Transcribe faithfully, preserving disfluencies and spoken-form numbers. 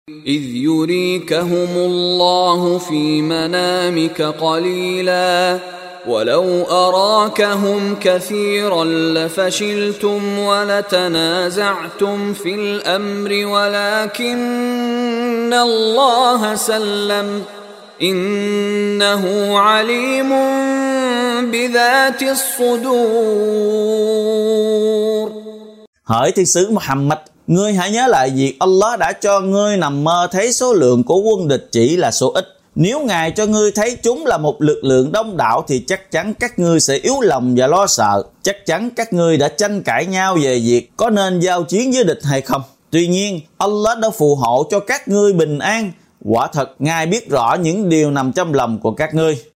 إذ يريكهم الله في منامك قليلا ولو أراكهم كثيرا لفشلتم ولتنازعتم في الأمر ولكن الله سلم إنه عليم بذات الصدور. Hỡi thiên sứ Muhammad, ngươi hãy nhớ lại việc Allah đã cho ngươi nằm mơ thấy số lượng của quân địch chỉ là số ít. Nếu Ngài cho ngươi thấy chúng là một lực lượng đông đảo thì chắc chắn các ngươi sẽ yếu lòng và lo sợ. Chắc chắn các ngươi đã tranh cãi nhau về việc có nên giao chiến với địch hay không. Tuy nhiên, Allah đã phù hộ cho các ngươi bình an. Quả thật, Ngài biết rõ những điều nằm trong lòng của các ngươi.